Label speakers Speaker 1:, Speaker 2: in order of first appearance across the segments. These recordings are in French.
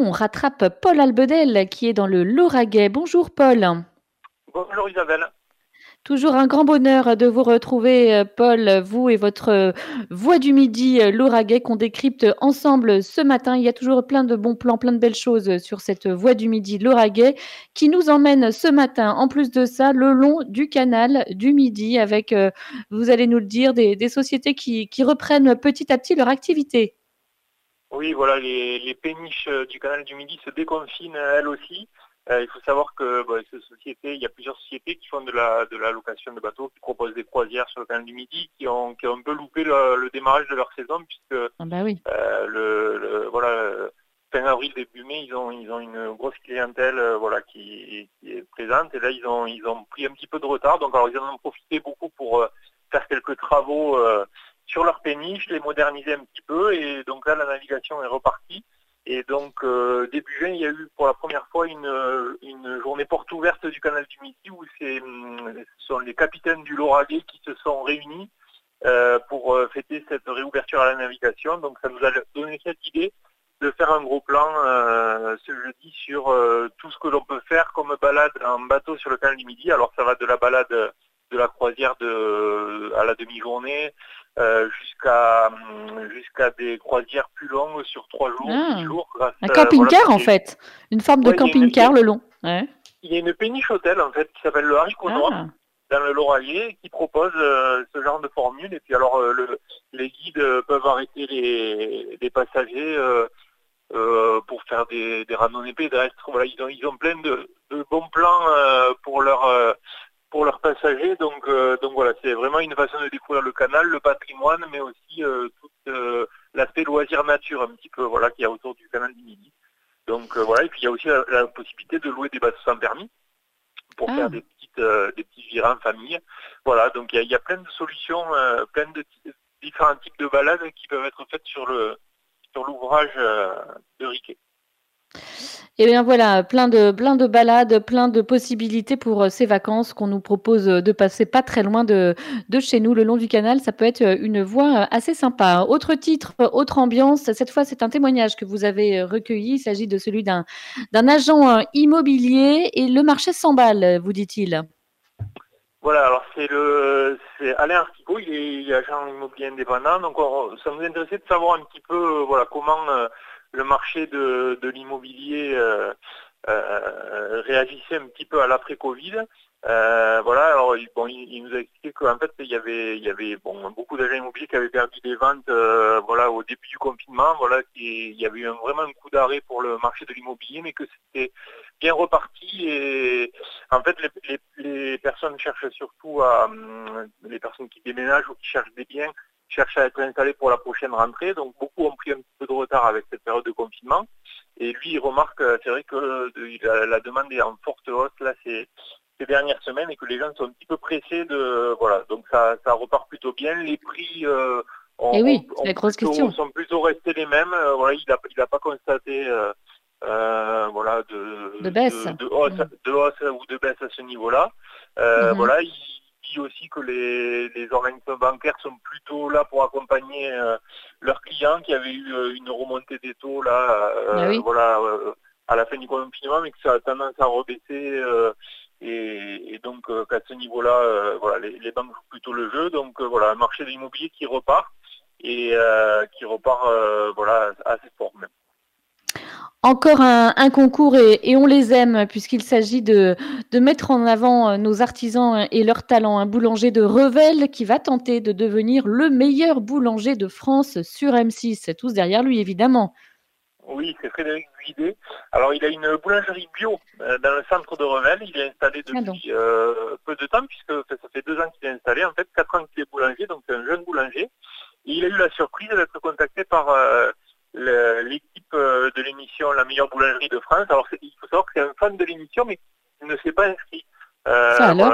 Speaker 1: on rattrape Paul Albedel qui est dans le Lauragais. Bonjour Paul.
Speaker 2: Bonjour Isabelle.
Speaker 1: Toujours un grand bonheur de vous retrouver, Paul, vous et votre voix du midi Lauragais qu'on décrypte ensemble ce matin. Il y a toujours plein de bons plans, plein de belles choses sur cette voix du midi Lauragais qui nous emmène ce matin, en plus de ça, le long du canal du Midi avec, vous allez nous le dire, des sociétés qui reprennent petit à petit leur activité.
Speaker 2: Oui, voilà, les péniches du canal du Midi se déconfinent elles aussi. Il faut savoir que il y a plusieurs sociétés qui font de la location de bateaux, qui proposent des croisières sur le canal du Midi, qui ont un peu loupé le démarrage de leur saison, puisque
Speaker 1: Ah bah oui.
Speaker 2: fin avril, début mai, ils ont une grosse clientèle qui est présente. Et là, ils ont pris un petit peu de retard. Donc, alors, ils en ont profité beaucoup pour faire quelques travaux sur leur péniche, les moderniser un petit peu. Et donc là, la navigation est repartie. Et donc, début juin, il y a eu pour la première fois une journée porte ouverte du canal du Midi où ce sont les capitaines du Lauragais qui se sont réunis pour fêter cette réouverture à la navigation. Donc, ça nous a donné cette idée de faire un gros plan ce jeudi sur tout ce que l'on peut faire comme balade en bateau sur le canal du Midi. Alors, ça va de la balade de la croisière à la demi-journée jusqu'à des croisières plus longues sur 3 jours,
Speaker 1: Ah,
Speaker 2: 6 jours. Grâce,
Speaker 1: un
Speaker 2: voilà,
Speaker 1: camping-car en fait, une forme de
Speaker 2: ouais,
Speaker 1: camping-car le long. Ouais.
Speaker 2: il y a une péniche hôtel en fait qui s'appelle le Haricot Noir
Speaker 1: Ah,
Speaker 2: dans le Lauragais qui propose ce genre de formule. Et puis alors les guides peuvent arrêter les passagers pour faire des randonnées pédestres. Voilà, ils ont plein de bons plans pour leurs passagers. Donc voilà, c'est vraiment une façon de découvrir le canal, le patrimoine, mais aussi tout l'aspect loisir nature un petit peu voilà qu'il y a autour du canal du Midi. Donc voilà, et puis il y a aussi la possibilité de louer des bateaux sans permis pour faire
Speaker 1: ah.
Speaker 2: des petits virants en famille. Voilà, donc il y a plein de solutions, plein de différents types de balades qui peuvent être faites sur l'ouvrage de Riquet.
Speaker 1: Et bien voilà, plein de balades, plein de possibilités pour ces vacances qu'on nous propose de passer pas très loin de chez nous, le long du canal. Ça peut être une voie assez sympa. Autre titre, autre ambiance. Cette fois, c'est un témoignage que vous avez recueilli. Il s'agit de celui d'un agent immobilier et le marché s'emballe, vous dit-il.
Speaker 2: Voilà, alors c'est Alain Artigot, il est agent immobilier indépendant, donc ça nous intéressait de savoir un petit peu voilà comment le marché de l'immobilier réagissait un petit peu à l'après-Covid. Voilà, alors il nous a expliqué qu'en fait il y avait beaucoup d'agents immobiliers qui avaient perdu des ventes voilà au début du confinement, voilà, il y avait eu vraiment un coup d'arrêt pour le marché de l'immobilier, mais que c'était bien reparti. Et en fait les personnes cherchent surtout les personnes qui déménagent ou qui cherchent des biens cherchent à être installées pour la prochaine rentrée. Donc beaucoup ont pris un petit peu de retard avec cette période de confinement. Et lui, il remarque, c'est vrai que la demande est en forte hausse là ces dernières semaines et que les gens sont un petit peu pressés de voilà. Donc ça repart plutôt bien. Les prix
Speaker 1: Et oui, c'est la grosse question.
Speaker 2: sont plutôt restés les mêmes. Voilà, il a pas constaté voilà
Speaker 1: De baisse. Mm.
Speaker 2: de hausse ou de baisse à ce niveau-là.
Speaker 1: Mhm.
Speaker 2: Voilà, il dit aussi que les organismes bancaires sont plutôt là pour accompagner leurs clients qui avaient eu une remontée des taux là,
Speaker 1: Ah oui.
Speaker 2: voilà, à la fin du confinement, mais que ça a tendance à rebaisser et donc qu'à ce niveau-là, voilà, les banques jouent plutôt le jeu. Donc voilà, un marché de l'immobilier qui repart et qui repart voilà assez fort même.
Speaker 1: Encore un concours et on les aime puisqu'il s'agit de mettre en avant nos artisans et leurs talents. Un boulanger de Revel qui va tenter de devenir le meilleur boulanger de France sur M6. Tous derrière lui, évidemment.
Speaker 2: Oui, c'est Frédéric Guidé. Alors, il a une boulangerie bio dans le centre de Revel. Il est installé
Speaker 1: Tiens donc.
Speaker 2: depuis peu de temps, puisque ça fait 2 ans qu'il est installé. En fait, 4 ans qu'il est boulanger, donc c'est un jeune boulanger. Et il a eu la surprise d'être contacté par l'équipe de l'émission La meilleure boulangerie de France. Alors, il faut savoir que c'est un fan de l'émission, mais il ne s'est pas inscrit.
Speaker 1: Ça alors?
Speaker 2: Voilà,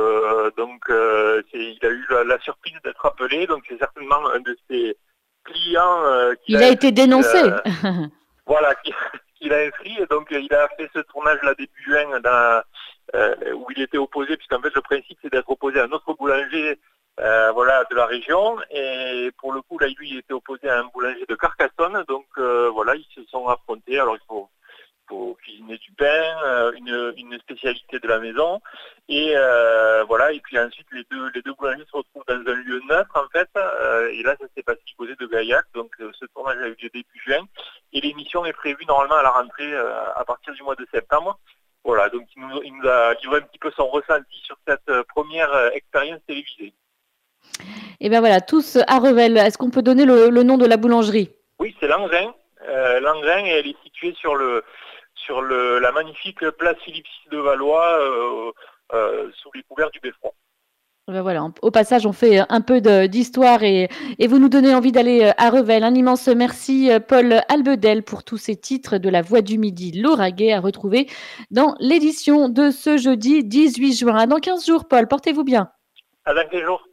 Speaker 2: il a eu la surprise d'être appelé. Donc, c'est certainement un de ses clients qu'il
Speaker 1: Il
Speaker 2: a
Speaker 1: a été
Speaker 2: inscrit.
Speaker 1: dénoncé.
Speaker 2: Voilà, qu'il a inscrit. Et donc, il a fait ce tournage-là début juin où il était opposé, puisqu'en fait, le principe, c'est d'être opposé à un autre boulanger voilà, de la région. Et pour le coup, là, lui, il était opposé à un boulanger de Carcassonne. Donc, voilà, ils se sont affrontés. Alors, faut cuisiner du pain, une spécialité de la maison. Et voilà, et puis ensuite les deux boulangers se retrouvent dans un lieu neutre en fait. Et là, ça s'est passé du côté de Gaillac. Donc ce tournage a eu lieu début juin. Et l'émission est prévue normalement à la rentrée à partir du mois de septembre. Voilà, donc il nous a livré un petit peu son ressenti sur cette première expérience télévisée.
Speaker 1: Et bien voilà, tous à Revel. Est-ce qu'on peut donner le nom de la boulangerie?
Speaker 2: Oui, c'est Langrain. Langrain, et elle est située sur la magnifique place Philippe VI de Valois, sous les couverts du Beffroi.
Speaker 1: Ben voilà, au passage, on fait un peu d'histoire et vous nous donnez envie d'aller à Revel. Un immense merci, Paul Albedel, pour tous ces titres de la Voix du Midi Lauragais à retrouver dans l'édition de ce jeudi 18 juin. Dans 15 jours, Paul, portez-vous bien.
Speaker 2: À dans 15 jours.